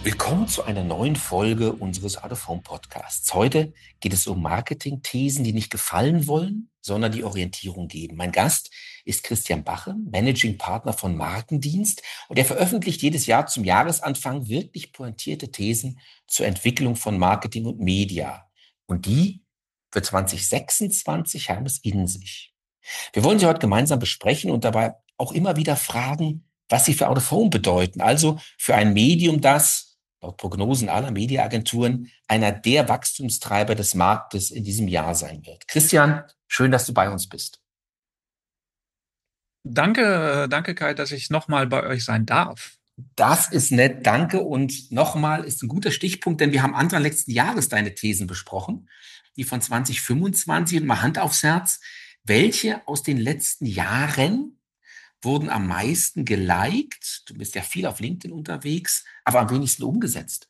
Willkommen zu einer neuen Folge unseres Out of Home Podcasts. Heute geht es um Marketing-Thesen, die nicht gefallen wollen, sondern die Orientierung geben. Mein Gast ist Christian Bache, Managing Partner von Markendienst, und er veröffentlicht jedes Jahr zum Jahresanfang wirklich pointierte Thesen zur Entwicklung von Marketing und Media. Und die für 2026 haben es in sich. Wir wollen sie heute gemeinsam besprechen und dabei auch immer wieder fragen, was sie für Out of Home bedeuten. Also für ein Medium, das laut Prognosen aller Mediaagenturen einer der Wachstumstreiber des Marktes in diesem Jahr sein wird. Christian, schön, dass du bei uns bist. Danke, Kai, dass ich nochmal bei euch sein darf. Das ist nett, danke. Und nochmal ist ein guter Stichpunkt, denn wir haben Anfang letzten Jahres deine Thesen besprochen, die von 2025, und mal Hand aufs Herz. Welche aus den letzten Jahren wurden am meisten geliked? Du bist ja viel auf LinkedIn unterwegs, aber am wenigsten umgesetzt.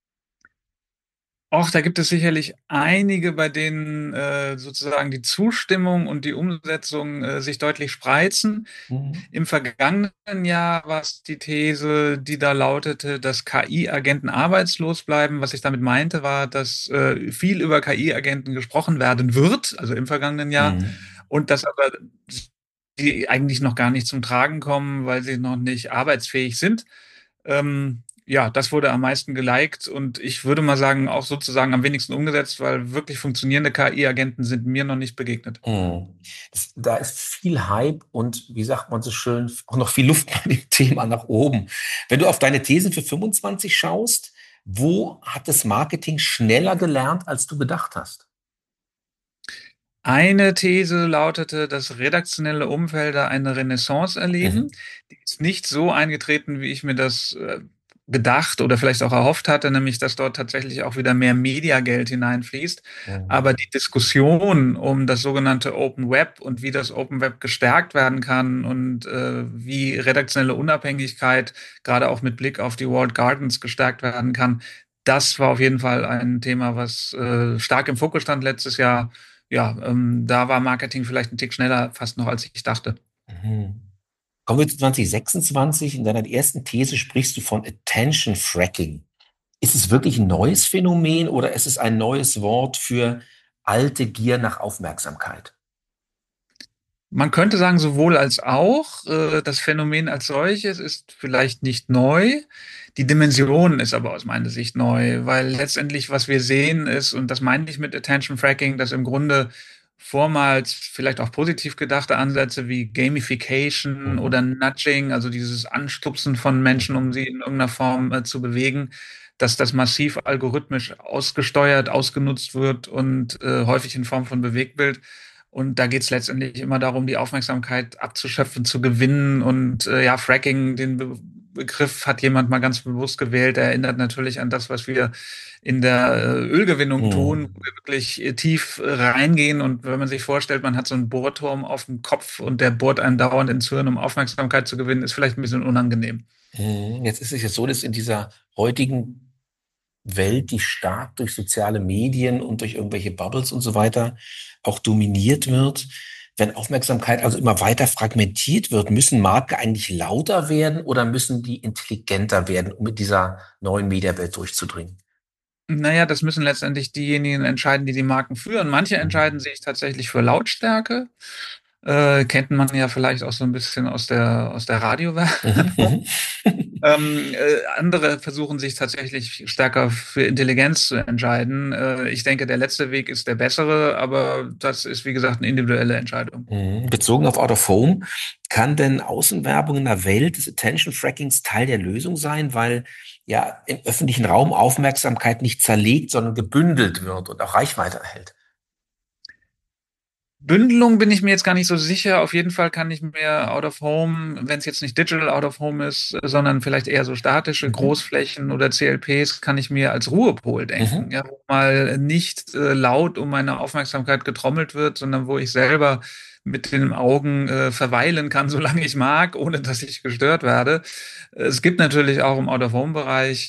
Da gibt es sicherlich einige, bei denen sozusagen die Zustimmung und die Umsetzung sich deutlich spreizen. Mhm. Im vergangenen Jahr war es die These, die da lautete, dass KI-Agenten arbeitslos bleiben. Was ich damit meinte, war, dass viel über KI-Agenten gesprochen werden wird, also im vergangenen Jahr, Mhm. und dass aber die eigentlich noch gar nicht zum Tragen kommen, weil sie noch nicht arbeitsfähig sind. Ja, das wurde am meisten geliked und ich würde mal sagen, auch sozusagen am wenigsten umgesetzt, weil wirklich funktionierende KI-Agenten sind mir noch nicht begegnet. Mhm. Da ist viel Hype und, wie sagt man so schön, auch noch viel Luft bei dem Thema nach oben. Wenn du auf deine Thesen für 25 schaust, wo hat das Marketing schneller gelernt, als du gedacht hast? Eine These lautete, dass redaktionelle Umfelder eine Renaissance erleben. Mhm. Die ist nicht so eingetreten, wie ich mir das gedacht oder vielleicht auch erhofft hatte, nämlich dass dort tatsächlich auch wieder mehr Mediageld hineinfließt. Aber Mhm. die Diskussion um das sogenannte Open Web und wie das Open Web gestärkt werden kann und wie redaktionelle Unabhängigkeit gerade auch mit Blick auf die Walled Gardens gestärkt werden kann, das war auf jeden Fall ein Thema, was stark im Fokus stand letztes Jahr. Ja, da war Marketing vielleicht ein Tick schneller fast noch, als ich dachte. Mhm. Kommen wir zu 2026. In deiner ersten These sprichst du von Attention Fracking. Ist es wirklich ein neues Phänomen oder ist es ein neues Wort für alte Gier nach Aufmerksamkeit? Man könnte sagen, sowohl als auch. Das Phänomen als solches ist vielleicht nicht neu. Die Dimension ist aber aus meiner Sicht neu, weil letztendlich, was wir sehen, ist, und das meine ich mit Attention Fracking, dass im Grunde vormals vielleicht auch positiv gedachte Ansätze wie Gamification Mhm. oder Nudging, also dieses Anstupsen von Menschen, um Mhm. sie in irgendeiner Form zu bewegen, dass das massiv algorithmisch ausgesteuert, ausgenutzt wird und häufig in Form von Bewegtbild. Und da geht es letztendlich immer darum, die Aufmerksamkeit abzuschöpfen, zu gewinnen. Und ja, Fracking, den Begriff hat jemand mal ganz bewusst gewählt. Er erinnert natürlich an das, was wir in der Ölgewinnung tun, wo Mhm. wir wirklich tief reingehen. Und wenn man sich vorstellt, man hat so einen Bohrturm auf dem Kopf und der bohrt einen dauernd ins Hirn, um Aufmerksamkeit zu gewinnen, ist vielleicht ein bisschen unangenehm. Jetzt ist es ja so, dass in dieser heutigen Welt, die stark durch soziale Medien und durch irgendwelche Bubbles und so weiter auch dominiert wird, wenn Aufmerksamkeit also immer weiter fragmentiert wird, müssen Marken eigentlich lauter werden oder müssen die intelligenter werden, um mit dieser neuen Mediawelt durchzudringen? Naja, das müssen letztendlich diejenigen entscheiden, die die Marken führen. Manche entscheiden Mhm. sich tatsächlich für Lautstärke. Kennt man ja vielleicht auch so ein bisschen aus der Radiowerbung. Mhm. Andere versuchen sich tatsächlich stärker für Intelligenz zu entscheiden. Ich denke, der letzte Weg ist der bessere, aber das ist, wie gesagt, eine individuelle Entscheidung. Bezogen auf Out of Home, kann denn Außenwerbung in der Welt des Attention Frackings Teil der Lösung sein, weil ja im öffentlichen Raum Aufmerksamkeit nicht zerlegt, sondern gebündelt wird und auch Reichweite erhält? Bündelung bin ich mir jetzt gar nicht so sicher. Auf jeden Fall kann ich mir Out of Home, wenn es jetzt nicht Digital Out of Home ist, sondern vielleicht eher so statische Mhm. Großflächen oder CLPs, kann ich mir als Ruhepol denken. Mhm. Ja, wo mal nicht laut um meine Aufmerksamkeit getrommelt wird, sondern wo ich selber mit den Augen verweilen kann, solange ich mag, ohne dass ich gestört werde. Es gibt natürlich auch im Out-of-Home-Bereich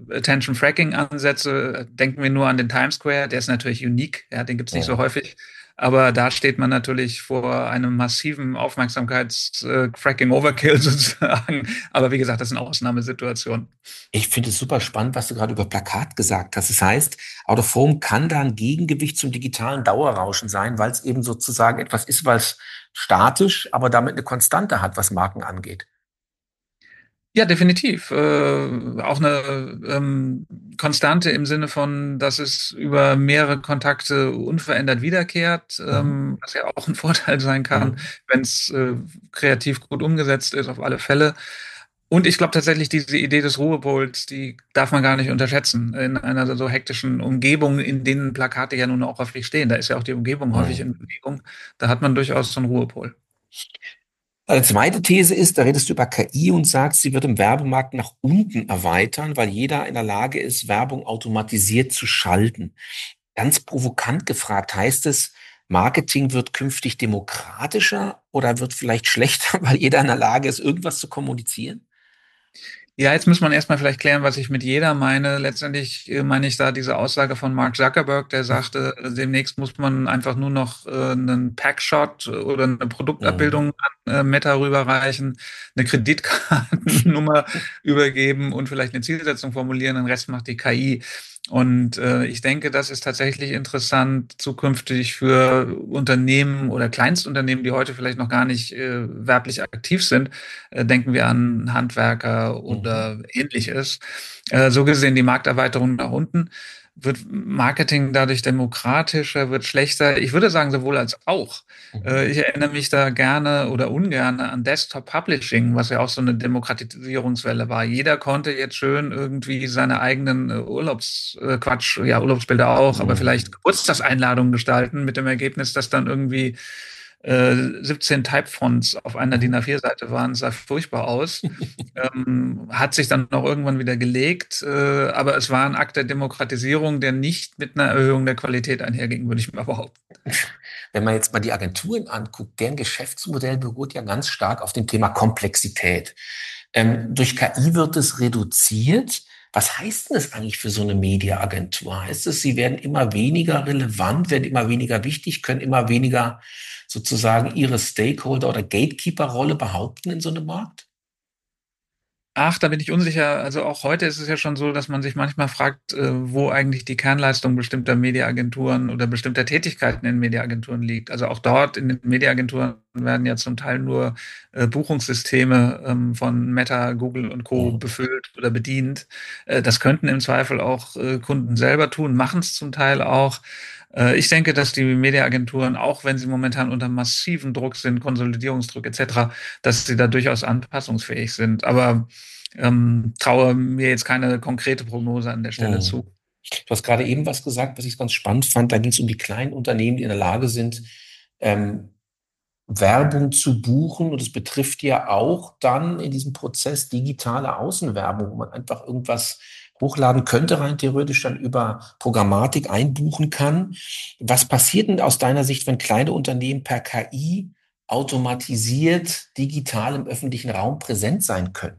Attention-Fracking-Ansätze. Denken wir nur an den Times Square, der ist natürlich unique, ja, den gibt es nicht so Mhm. häufig. Aber da steht man natürlich vor einem massiven Aufmerksamkeits-Fracking-Overkill sozusagen. Aber wie gesagt, das sind Ausnahmesituationen. Ich finde es super spannend, was du gerade über Plakat gesagt hast. Das heißt, Out of Home kann da ein Gegengewicht zum digitalen Dauerrauschen sein, weil es eben sozusagen etwas ist, was statisch, aber damit eine Konstante hat, was Marken angeht. Ja, definitiv. Auch eine Konstante im Sinne von, dass es über mehrere Kontakte unverändert wiederkehrt, Mhm. was ja auch ein Vorteil sein kann, Mhm. wenn es kreativ gut umgesetzt ist, auf alle Fälle. Und ich glaube tatsächlich, diese Idee des Ruhepols, die darf man gar nicht unterschätzen. In einer so hektischen Umgebung, in denen Plakate ja nun auch häufig stehen. Da ist ja auch die Umgebung häufig Mhm. in Bewegung. Da hat man durchaus so einen Ruhepol. Eine zweite These ist, da redest du über KI und sagst, sie wird im Werbemarkt nach unten erweitern, weil jeder in der Lage ist, Werbung automatisiert zu schalten. Ganz provokant gefragt, heißt es, Marketing wird künftig demokratischer oder wird vielleicht schlechter, weil jeder in der Lage ist, irgendwas zu kommunizieren? Ja, jetzt muss man erstmal vielleicht klären, was ich mit jeder meine. Letztendlich meine ich da diese Aussage von Mark Zuckerberg, der sagte, demnächst muss man einfach nur noch einen Packshot oder eine Mhm. Produktabbildung an Meta rüberreichen, eine Kreditkartennummer übergeben und vielleicht eine Zielsetzung formulieren, den Rest macht die KI. Und ich denke, das ist tatsächlich interessant zukünftig für Unternehmen oder Kleinstunternehmen, die heute vielleicht noch gar nicht werblich aktiv sind. Denken wir an Handwerker Mhm. oder Ähnliches. So gesehen die Markterweiterung nach unten. Wird Marketing dadurch demokratischer, wird schlechter? Ich würde sagen, sowohl als auch. Mhm. Ich erinnere mich da gerne oder ungerne an Desktop Publishing, was ja auch so eine Demokratisierungswelle war. Jeder konnte jetzt schön irgendwie seine eigenen Urlaubsbilder auch, aber vielleicht Mhm. Geburtstagseinladungen gestalten mit dem Ergebnis, dass dann irgendwie 17 Typefonts auf einer DIN Mhm. A4-Seite waren, sah furchtbar aus. Hat sich dann noch irgendwann wieder gelegt, aber es war ein Akt der Demokratisierung, der nicht mit einer Erhöhung der Qualität einherging, würde ich mal behaupten. Wenn man jetzt mal die Agenturen anguckt, deren Geschäftsmodell beruht ja ganz stark auf dem Thema Komplexität. Durch KI wird es reduziert. Was heißt denn das eigentlich für so eine Mediaagentur? Heißt es, sie werden immer weniger relevant, werden immer weniger wichtig, können immer weniger sozusagen ihre Stakeholder- oder Gatekeeper-Rolle behaupten in so einem Markt? Ach, da bin ich unsicher. Also auch heute ist es ja schon so, dass man sich manchmal fragt, wo eigentlich die Kernleistung bestimmter Mediaagenturen oder bestimmter Tätigkeiten in Mediaagenturen liegt. Also auch dort in den Mediaagenturen werden ja zum Teil nur Buchungssysteme von Meta, Google und Co. Mhm. befüllt oder bedient. Das könnten im Zweifel auch Kunden selber tun, machen es zum Teil auch. Ich denke, dass die Mediaagenturen, auch wenn sie momentan unter massiven Druck sind, Konsolidierungsdruck etc., dass sie da durchaus anpassungsfähig sind. Aber traue mir jetzt keine konkrete Prognose an der Stelle zu. Mhm. Du hast gerade eben was gesagt, was ich ganz spannend fand. Da ging es um die kleinen Unternehmen, die in der Lage sind, ähm, Werbung zu buchen. Und es betrifft ja auch dann in diesem Prozess digitale Außenwerbung, wo man einfach irgendwas hochladen könnte, rein theoretisch dann über Programmatik einbuchen kann. Was passiert denn aus deiner Sicht, wenn kleine Unternehmen per KI automatisiert digital im öffentlichen Raum präsent sein können?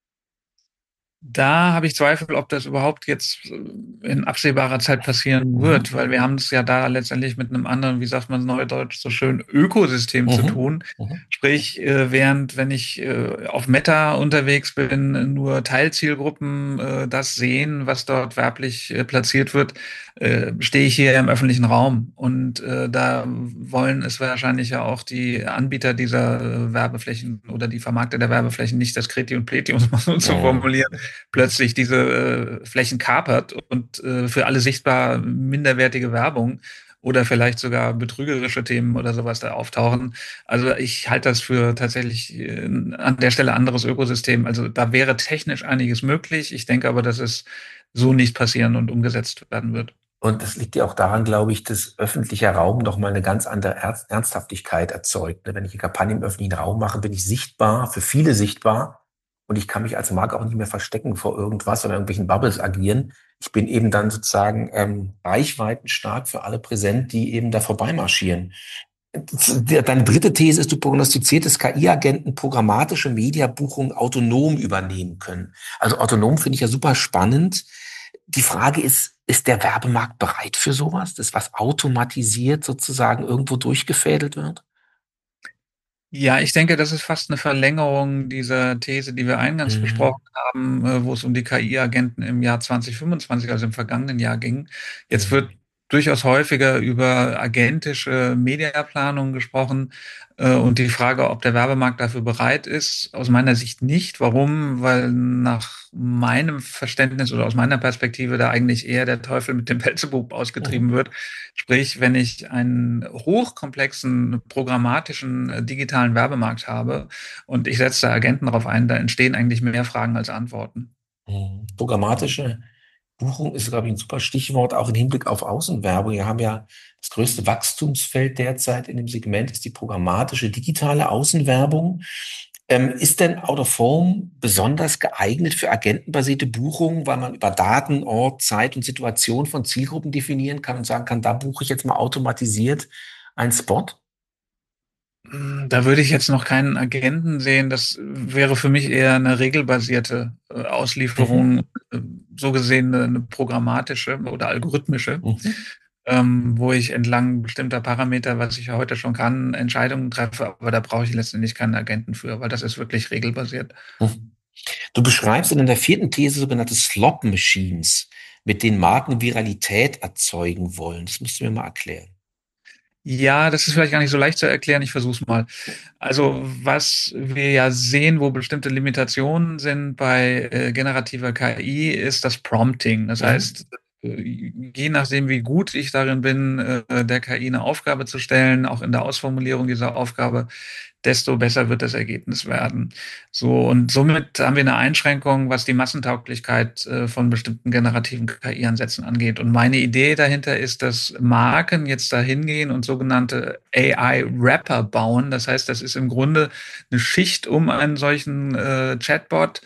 Da habe ich Zweifel, ob das überhaupt jetzt in absehbarer Zeit passieren Mhm. wird, weil wir haben es ja da letztendlich mit einem anderen, wie sagt man neudeutsch so schön, Ökosystem zu Mhm. tun. Mhm. Sprich, während wenn ich auf Meta unterwegs bin, nur Teilzielgruppen das sehen, was dort werblich platziert wird, stehe ich hier im öffentlichen Raum. Und da wollen es wahrscheinlich ja auch die Anbieter dieser Werbeflächen oder die Vermarkter der Werbeflächen nicht das Kreti und Pleti, um es mal so zu Mhm. formulieren, plötzlich diese Flächen kapert und für alle sichtbar minderwertige Werbung oder vielleicht sogar betrügerische Themen oder sowas da auftauchen. Also ich halte das für tatsächlich an der Stelle anderes Ökosystem. Also da wäre technisch einiges möglich. Ich denke aber, dass es so nicht passieren und umgesetzt werden wird. Und das liegt ja auch daran, glaube ich, dass öffentlicher Raum noch mal eine ganz andere Ernsthaftigkeit erzeugt. Ne? Wenn ich eine Kampagne im öffentlichen Raum mache, bin ich sichtbar, für viele sichtbar. Und ich kann mich als Marke auch nicht mehr verstecken vor irgendwas oder irgendwelchen Bubbles agieren. Ich bin eben dann sozusagen reichweitenstark für alle präsent, die eben da vorbeimarschieren. Deine dritte These ist, du prognostizierst, dass KI-Agenten programmatische Mediabuchungen autonom übernehmen können. Also autonom finde ich ja super spannend. Die Frage ist, Ist der Werbemarkt bereit für sowas, das was automatisiert sozusagen irgendwo durchgefädelt wird? Ja, ich denke, das ist fast eine Verlängerung dieser These, die wir eingangs Mhm. besprochen haben, wo es um die KI-Agenten im Jahr 2025, also im vergangenen Jahr ging. Jetzt wird Mhm. durchaus häufiger über agentische Mediaplanung gesprochen, und die Frage, ob der Werbemarkt dafür bereit ist, aus meiner Sicht nicht. Warum? Weil nach meinem Verständnis oder aus meiner Perspektive da eigentlich eher der Teufel mit dem Beelzebub ausgetrieben Mhm. wird. Sprich, wenn ich einen hochkomplexen, programmatischen, digitalen Werbemarkt habe und ich setze da Agenten drauf ein, da entstehen eigentlich mehr Fragen als Antworten. Mhm. Programmatische Buchung ist, glaube ich, ein super Stichwort, auch im Hinblick auf Außenwerbung. Wir haben ja das größte Wachstumsfeld derzeit in dem Segment ist die programmatische digitale Außenwerbung. Ist denn Out of Home besonders geeignet für agentenbasierte Buchungen, weil man über Daten, Ort, Zeit und Situation von Zielgruppen definieren kann und sagen kann, da buche ich jetzt mal automatisiert einen Spot? Da würde ich jetzt noch keinen Agenten sehen. Das wäre für mich eher eine regelbasierte Mhm. Auslieferung, äh, so gesehen eine programmatische oder algorithmische, Mhm. wo ich entlang bestimmter Parameter, was ich ja heute schon kann, Entscheidungen treffe. Aber da brauche ich letztendlich keinen Agenten für, weil das ist wirklich regelbasiert. Mhm. Du beschreibst in der vierten These sogenannte Slot Machines, mit denen Marken Viralität erzeugen wollen. Das musst du mir mal erklären. Ja, das ist vielleicht gar nicht so leicht zu erklären. Ich versuche es mal. Also, was wir ja sehen, wo bestimmte Limitationen sind bei generativer KI, ist das Prompting. Das Mhm. heißt, je nachdem, wie gut ich darin bin, der KI eine Aufgabe zu stellen, auch in der Ausformulierung dieser Aufgabe, desto besser wird das Ergebnis werden. So, und somit haben wir eine Einschränkung, was die Massentauglichkeit von bestimmten generativen KI-Ansätzen angeht. Und meine Idee dahinter ist, dass Marken jetzt da hingehen und sogenannte AI-Wrapper bauen. Das heißt, das ist im Grunde eine Schicht um einen solchen Chatbot,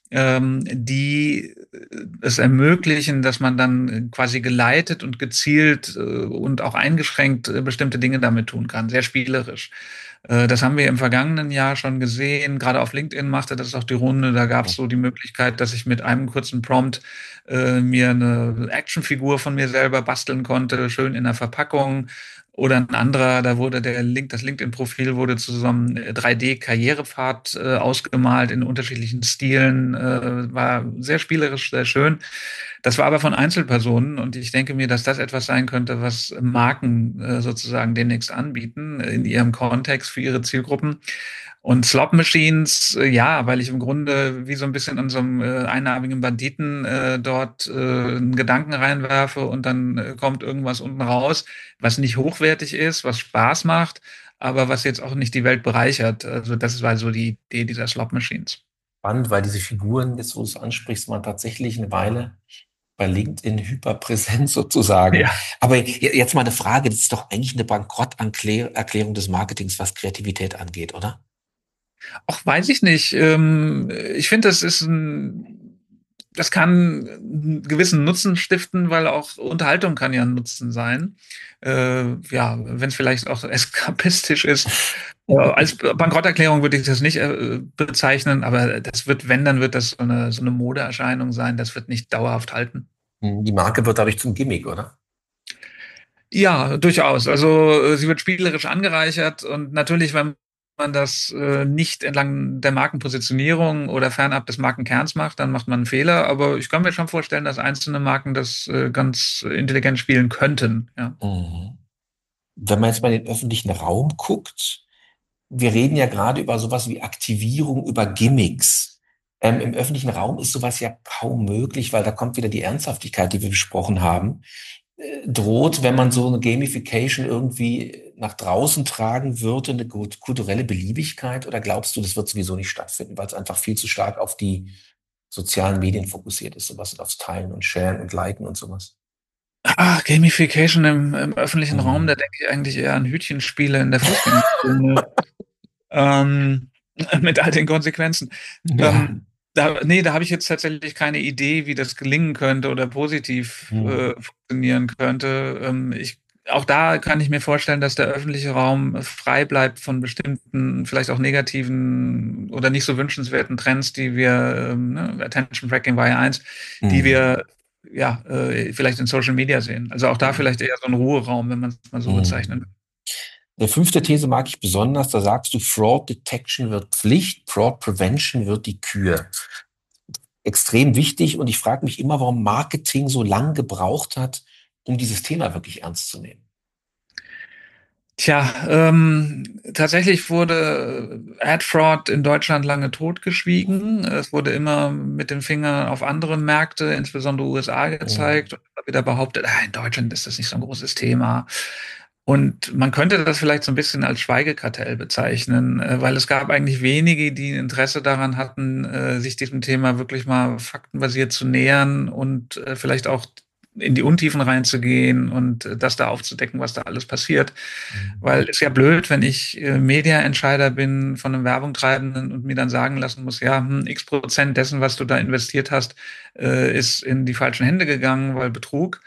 die es ermöglichen, dass man dann quasi geleitet und gezielt und auch eingeschränkt bestimmte Dinge damit tun kann, sehr spielerisch. Das haben wir im vergangenen Jahr schon gesehen. Gerade auf LinkedIn machte das auch die Runde. Da gab es so die Möglichkeit, dass ich mit einem kurzen Prompt mir eine Actionfigur von mir selber basteln konnte, schön in der Verpackung. Oder ein anderer, da wurde das LinkedIn-Profil wurde zu so einem 3D-Karrierepfad ausgemalt in unterschiedlichen Stilen, war sehr spielerisch, sehr schön. Das war aber von Einzelpersonen und ich denke mir, dass das etwas sein könnte, was Marken sozusagen demnächst anbieten in ihrem Kontext für ihre Zielgruppen. Und Slot Machines, ja, weil ich im Grunde wie so ein bisschen an so einem einarmigen Banditen dort einen Gedanken reinwerfe und dann kommt irgendwas unten raus, was nicht hochwertig ist, was Spaß macht, aber was jetzt auch nicht die Welt bereichert. Also das war so die Idee dieser Slot Machines. Spannend, weil diese Figuren, jetzt wo du es ansprichst, waren tatsächlich eine Weile bei LinkedIn hyperpräsent sozusagen. Ja. Aber jetzt mal eine Frage, das ist doch eigentlich eine Bankrotterklärung des Marketings, was Kreativität angeht, oder? Ach, weiß ich nicht. Ich finde, das kann einen gewissen Nutzen stiften, weil auch Unterhaltung kann ja ein Nutzen sein. Ja, wenn es vielleicht auch eskapistisch ist. Als Bankrotterklärung würde ich das nicht bezeichnen, aber das wird, wenn, dann wird das so eine Modeerscheinung sein. Das wird nicht dauerhaft halten. Die Marke wird dadurch zum Gimmick, oder? Ja, durchaus. Also sie wird spielerisch angereichert und natürlich, wenn man das nicht entlang der Markenpositionierung oder fernab des Markenkerns macht, dann macht man einen Fehler. Aber ich kann mir schon vorstellen, dass einzelne Marken das ganz intelligent spielen könnten. Ja. Mhm. Wenn man jetzt mal in den öffentlichen Raum guckt, wir reden ja gerade über sowas wie Aktivierung, über Gimmicks. Im öffentlichen Raum ist sowas ja kaum möglich, weil da kommt wieder die Ernsthaftigkeit, die wir besprochen haben. Droht, wenn man so eine Gamification irgendwie nach draußen tragen würde, eine kulturelle Beliebigkeit? Oder glaubst du, das wird sowieso nicht stattfinden, weil es einfach viel zu stark auf die sozialen Medien fokussiert ist, sowas und aufs Teilen und Sharen und Liken und sowas? Ah, Gamification im öffentlichen Raum, da Mhm. denke ich eigentlich eher an Hütchenspiele in der Fußgängerzone. Ähm, mit all den Konsequenzen. Ja. Ähm, nee, da habe ich jetzt tatsächlich keine Idee, wie das gelingen könnte oder positiv Mhm. funktionieren könnte. Auch da kann ich mir vorstellen, dass der öffentliche Raum frei bleibt von bestimmten, vielleicht auch negativen oder nicht so wünschenswerten Trends, die wir, ne, Attention Tracking war ja eins, die Mhm. wir vielleicht in Social Media sehen. Also auch da vielleicht eher so ein Ruheraum, wenn man es mal so bezeichnen will. Mhm. Der fünfte These mag ich besonders. Da sagst du, Fraud Detection wird Pflicht, Fraud Prevention wird die Kür. Extrem wichtig. Und ich frage mich immer, warum Marketing so lange gebraucht hat, um dieses Thema wirklich ernst zu nehmen. Tja, tatsächlich wurde Ad Fraud in Deutschland lange totgeschwiegen. Es wurde immer mit dem Finger auf andere Märkte, insbesondere USA, Mhm. gezeigt und immer wieder behauptet, in Deutschland ist das nicht so ein großes Thema. Und man könnte das vielleicht so ein bisschen als Schweigekartell bezeichnen, weil es gab eigentlich wenige, die ein Interesse daran hatten, sich diesem Thema wirklich mal faktenbasiert zu nähern und vielleicht auch in die Untiefen reinzugehen und das da aufzudecken, was da alles passiert. Mhm. Weil es ist ja blöd, wenn ich Media-Entscheider bin von einem Werbungtreibenden und mir dann sagen lassen muss, ja, x% dessen, was du da investiert hast, ist in die falschen Hände gegangen, weil Betrug.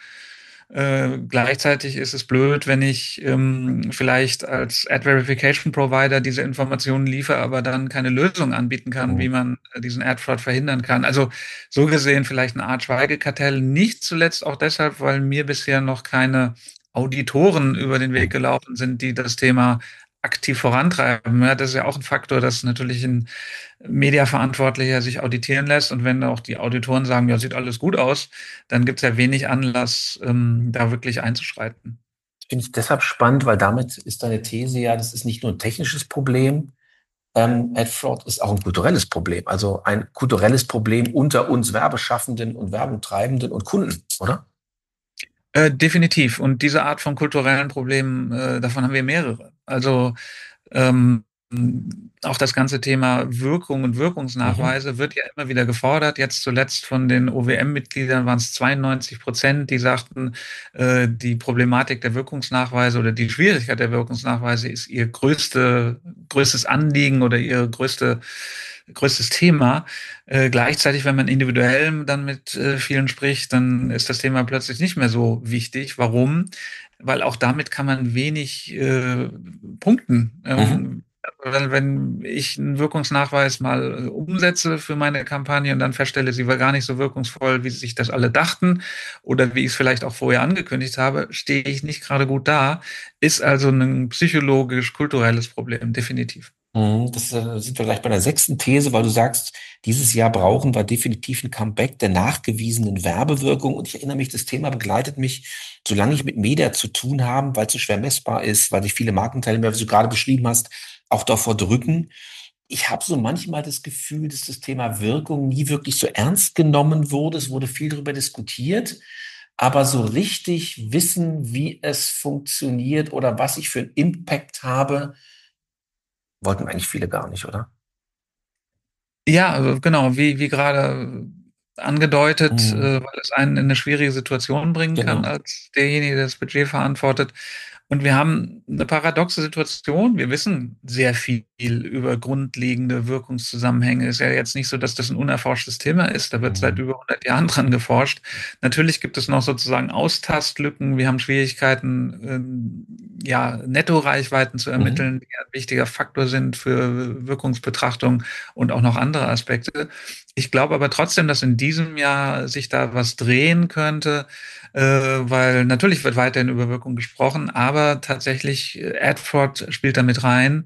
Gleichzeitig ist es blöd, wenn ich vielleicht als Ad Verification Provider diese Informationen liefere, aber dann keine Lösung anbieten kann, wie Mhm. man diesen Ad Fraud verhindern kann. Also so gesehen vielleicht eine Art Schweigekartell, nicht zuletzt auch deshalb, weil mir bisher noch keine Auditoren über den Weg gelaufen sind, die das Thema aktiv vorantreiben. Ja, das ist ja auch ein Faktor, dass natürlich ein Mediaverantwortlicher sich auditieren lässt. Und wenn auch die Auditoren sagen, ja, sieht alles gut aus, dann gibt es ja wenig Anlass, da wirklich einzuschreiten. Finde ich deshalb spannend, weil damit ist deine These ja, das ist nicht nur ein technisches Problem. Ad Fraud ist auch ein kulturelles Problem. Also ein kulturelles Problem unter uns Werbeschaffenden und Werbetreibenden und Kunden, oder? Definitiv. Und diese Art von kulturellen Problemen, davon haben wir mehrere. Also ähm, auch das ganze Thema Wirkung und Mhm. Wirkungsnachweise wird ja immer wieder gefordert. Jetzt zuletzt von den OWM-Mitgliedern waren es 92%, die sagten, die Problematik der Wirkungsnachweise oder die Schwierigkeit der Wirkungsnachweise ist ihr größtes Anliegen oder ihr größtes Thema. Gleichzeitig, wenn man individuell dann mit vielen spricht, dann ist das Thema plötzlich nicht mehr so wichtig. Warum? Weil auch damit kann man wenig punkten. Mhm. Weil wenn ich einen Wirkungsnachweis mal umsetze für meine Kampagne und dann feststelle, sie war gar nicht so wirkungsvoll, wie sich das alle dachten oder wie ich es vielleicht auch vorher angekündigt habe, stehe ich nicht gerade gut da. Ist also ein psychologisch-kulturelles Problem, definitiv. Mhm. Das sind wir gleich bei der sechsten These, weil du sagst, dieses Jahr brauchen wir definitiv ein Comeback der nachgewiesenen Werbewirkung. Und ich erinnere mich, das Thema begleitet mich, solange ich mit Media zu tun habe, weil es so schwer messbar ist, weil sich viele Markenteilnehmer, wie du gerade beschrieben hast, auch davor drücken. Ich habe so manchmal das Gefühl, dass das Thema Wirkung nie wirklich so ernst genommen wurde. Es wurde viel darüber diskutiert, aber so richtig wissen, wie es funktioniert oder was ich für einen Impact habe, wollten eigentlich viele gar nicht, oder? Ja, also genau, wie gerade angedeutet, Mhm. weil es einen in eine schwierige Situation bringen kann Genau. als derjenige, der das Budget verantwortet. Und wir haben eine paradoxe Situation. Wir wissen sehr viel über grundlegende Wirkungszusammenhänge. Ist ja jetzt nicht so, dass das ein unerforschtes Thema ist. Da wird seit Mhm. über 100 Jahren dran geforscht. Natürlich gibt es noch sozusagen Austastlücken. Wir haben Schwierigkeiten, ja, Nettoreichweiten zu Mhm. ermitteln, die ein wichtiger Faktor sind für Wirkungsbetrachtung und auch noch andere Aspekte. Ich glaube aber trotzdem, dass in diesem Jahr sich da was drehen könnte, weil natürlich wird weiterhin über Wirkung gesprochen, aber tatsächlich Adford spielt da mit rein.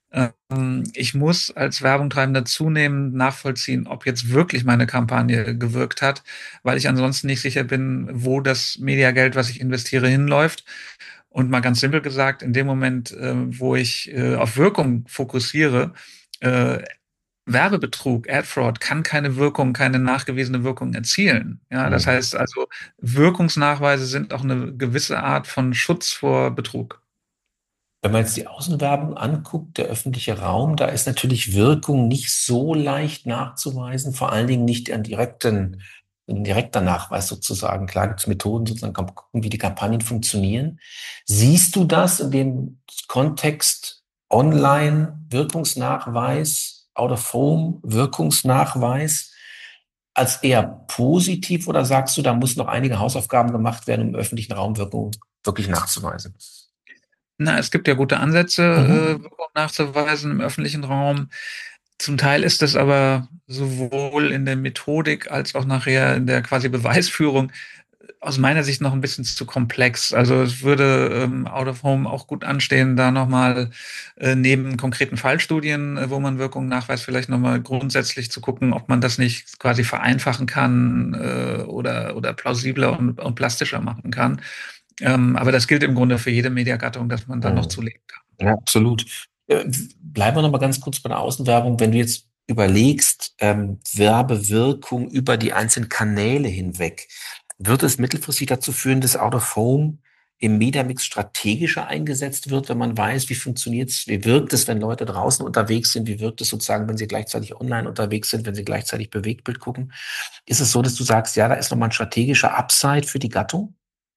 Ich muss als Werbungtreibender zunehmend nachvollziehen, ob jetzt wirklich meine Kampagne gewirkt hat, weil ich ansonsten nicht sicher bin, wo das Mediageld, was ich investiere, hinläuft. Und mal ganz simpel gesagt, in dem Moment, wo ich auf Wirkung fokussiere, äh, Werbebetrug, Ad Fraud kann keine Wirkung, keine nachgewiesene Wirkung erzielen. Ja, das Mhm. heißt also, Wirkungsnachweise sind auch eine gewisse Art von Schutz vor Betrug. Wenn man jetzt die Außenwerbung anguckt, der öffentliche Raum, da ist natürlich Wirkung nicht so leicht nachzuweisen, vor allen Dingen nicht ein direkter Nachweis sozusagen. Klar gibt es Methoden, sozusagen kann man gucken, wie die Kampagnen funktionieren. Siehst du das in dem Kontext Online Wirkungsnachweis, Out of Home Wirkungsnachweis als eher positiv oder sagst du, da muss noch einige Hausaufgaben gemacht werden, um im öffentlichen Raum Wirkung wirklich nachzuweisen? Na, es gibt ja gute Ansätze, Mhm. Wirkung nachzuweisen im öffentlichen Raum. Zum Teil ist es aber sowohl in der Methodik als auch nachher in der quasi Beweisführung aus meiner Sicht noch ein bisschen zu komplex. Also es würde Out of Home auch gut anstehen, da nochmal neben konkreten Fallstudien, wo man Wirkung nachweist, vielleicht nochmal grundsätzlich zu gucken, ob man das nicht quasi vereinfachen kann oder plausibler und plastischer machen kann. Aber das gilt im Grunde für jede Mediagattung, dass man dann noch Mhm. zulegen kann. Ja, absolut. Bleiben wir noch mal ganz kurz bei der Außenwerbung. Wenn du jetzt überlegst, Werbewirkung über die einzelnen Kanäle hinweg, wird es mittelfristig dazu führen, dass Out of Home im Mediamix strategischer eingesetzt wird, wenn man weiß, wie funktioniert's, wie wirkt es, wenn Leute draußen unterwegs sind, wie wirkt es sozusagen, wenn sie gleichzeitig online unterwegs sind, wenn sie gleichzeitig Bewegtbild gucken? Ist es so, dass du sagst, ja, da ist nochmal ein strategischer Upside für die Gattung?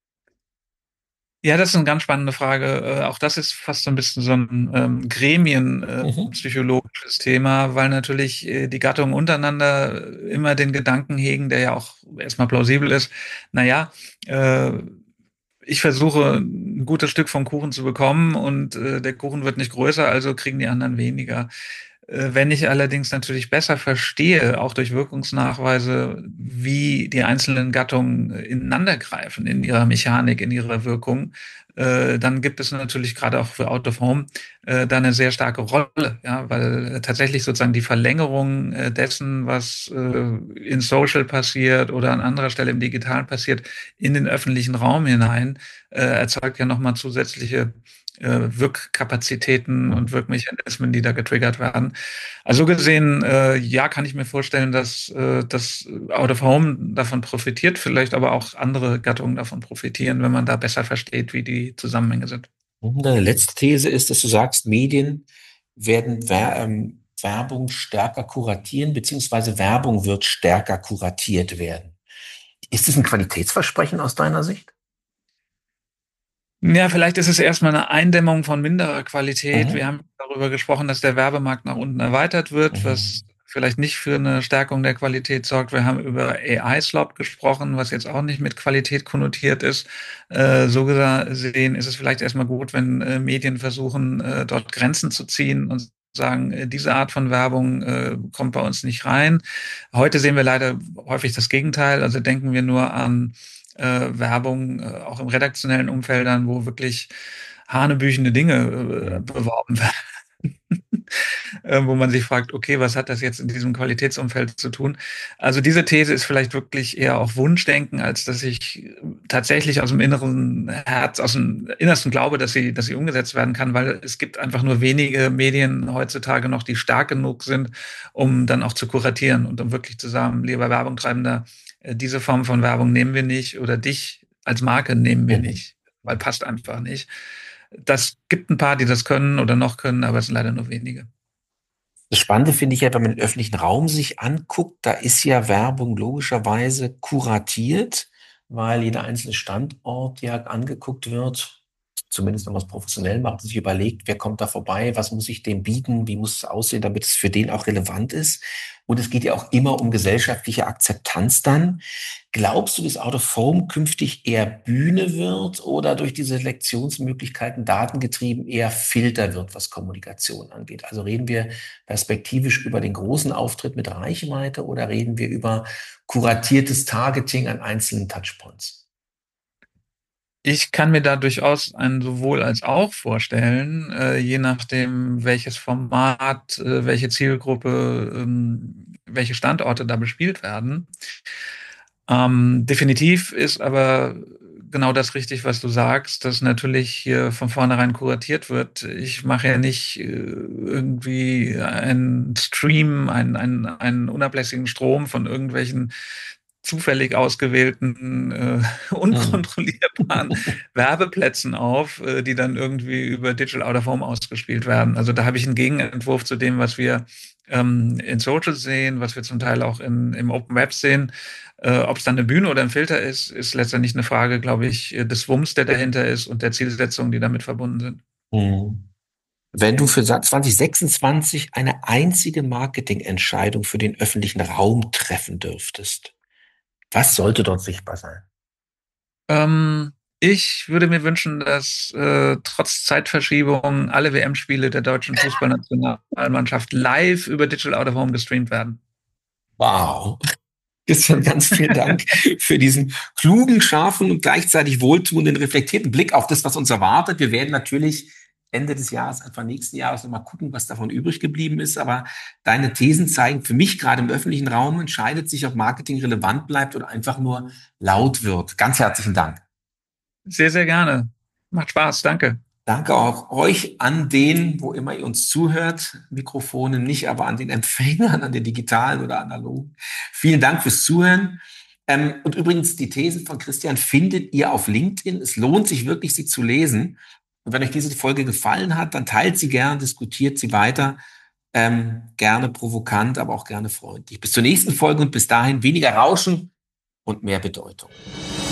Ja, das ist eine ganz spannende Frage. Auch das ist fast so ein bisschen so ein Mhm. gremienpsychologisches Thema, weil natürlich die Gattungen untereinander immer den Gedanken hegen, der ja auch erstmal plausibel ist. Naja, äh, ich versuche ein gutes Stück vom Kuchen zu bekommen und der Kuchen wird nicht größer, also kriegen die anderen weniger. Wenn ich allerdings natürlich besser verstehe, auch durch Wirkungsnachweise, wie die einzelnen Gattungen ineinander greifen in ihrer Mechanik, in ihrer Wirkung, dann gibt es natürlich gerade auch für Out of Home da eine sehr starke Rolle, ja, weil tatsächlich sozusagen die Verlängerung dessen, was in Social passiert oder an anderer Stelle im Digitalen passiert, in den öffentlichen Raum hinein, erzeugt ja nochmal zusätzliche Wirkkapazitäten und Mhm. Wirkmechanismen, die da getriggert werden. Also so gesehen, ja, kann ich mir vorstellen, dass das Out of Home davon profitiert, vielleicht aber auch andere Gattungen davon profitieren, wenn man da besser versteht, wie die Zusammenhänge sind. Und deine letzte These ist, dass du sagst, Medien werden Werbung stärker kuratieren, beziehungsweise Werbung wird stärker kuratiert werden. Ist das ein Qualitätsversprechen aus deiner Sicht? Ja, vielleicht ist es erstmal eine Eindämmung von minderer Qualität. Wir Mhm. haben darüber gesprochen, dass der Werbemarkt nach unten erweitert wird, was Mhm. vielleicht nicht für eine Stärkung der Qualität sorgt. Wir haben über AI-Slop gesprochen, was jetzt auch nicht mit Qualität konnotiert ist. So gesehen ist es vielleicht erstmal gut, wenn Medien versuchen, dort Grenzen zu ziehen und sagen, diese Art von Werbung kommt bei uns nicht rein. Heute sehen wir leider häufig das Gegenteil. Also denken wir nur an Werbung, auch im redaktionellen Umfeldern, wo wirklich hanebüchende Dinge Mhm. beworben werden, wo man sich fragt, okay, was hat das jetzt in diesem Qualitätsumfeld zu tun? Also diese These ist vielleicht wirklich eher auch Wunschdenken, als dass ich tatsächlich aus dem inneren Herz, aus dem Innersten glaube, dass sie umgesetzt werden kann, weil es gibt einfach nur wenige Medien heutzutage noch, die stark genug sind, um dann auch zu kuratieren und um wirklich zu sagen, lieber Werbungtreibender, diese Form von Werbung nehmen wir nicht oder dich als Marke nehmen wir Mhm. nicht, weil passt einfach nicht. Das gibt ein paar, die das können oder noch können, aber es sind leider nur wenige. Das Spannende finde ich ja, wenn man den öffentlichen Raum sich anguckt, da ist ja Werbung logischerweise kuratiert, weil jeder einzelne Standort ja angeguckt wird, zumindest wenn man es professionell macht, sich überlegt, wer kommt da vorbei, was muss ich dem bieten, wie muss es aussehen, damit es für den auch relevant ist. Und es geht ja auch immer um gesellschaftliche Akzeptanz dann. Glaubst du, dass Out of Home künftig eher Bühne wird oder durch diese Lektionsmöglichkeiten datengetrieben eher Filter wird, was Kommunikation angeht? Also reden wir perspektivisch über den großen Auftritt mit Reichweite oder reden wir über kuratiertes Targeting an einzelnen Touchpoints? Ich kann mir da durchaus ein sowohl als auch vorstellen, je nachdem, welches Format, welche Zielgruppe, welche Standorte da bespielt werden. Definitiv ist aber genau das richtig, was du sagst, dass natürlich hier von vornherein kuratiert wird. Ich mache ja nicht irgendwie einen Stream, einen unablässigen Strom von irgendwelchen zufällig ausgewählten, Mhm. unkontrollierbaren Werbeplätzen auf, die dann irgendwie über Digital Out of Home ausgespielt werden. Also da habe ich einen Gegenentwurf zu dem, was wir in Social sehen, was wir zum Teil auch im Open Web sehen. Ob es dann eine Bühne oder ein Filter ist, ist letztendlich eine Frage, glaube ich, des Wumms, der dahinter ist und der Zielsetzungen, die damit verbunden sind. Mhm. Wenn du für 2026 eine einzige Marketingentscheidung für den öffentlichen Raum treffen dürftest, was sollte dort sichtbar sein? Ich würde mir wünschen, dass trotz Zeitverschiebung alle WM-Spiele der deutschen Fußballnationalmannschaft live über Digital Out of Home gestreamt werden. Wow. Christian, ganz vielen Dank für diesen klugen, scharfen und gleichzeitig wohltuenden, reflektierten Blick auf das, was uns erwartet. Wir werden natürlich Ende des Jahres, Anfang nächsten Jahres nochmal gucken, was davon übrig geblieben ist. Aber deine Thesen zeigen für mich gerade im öffentlichen Raum entscheidet sich, ob Marketing relevant bleibt oder einfach nur laut wird. Ganz herzlichen Dank. Sehr, sehr gerne. Macht Spaß. Danke. Danke auch euch an den, wo immer ihr uns zuhört, Mikrofone nicht, aber an den Empfängern, an den digitalen oder analogen. Vielen Dank fürs Zuhören. Und übrigens, die Thesen von Christian findet ihr auf LinkedIn. Es lohnt sich wirklich, sie zu lesen. Und wenn euch diese Folge gefallen hat, dann teilt sie gern, diskutiert sie weiter. Gerne provokant, aber auch gerne freundlich. Bis zur nächsten Folge und bis dahin weniger Rauschen und mehr Bedeutung.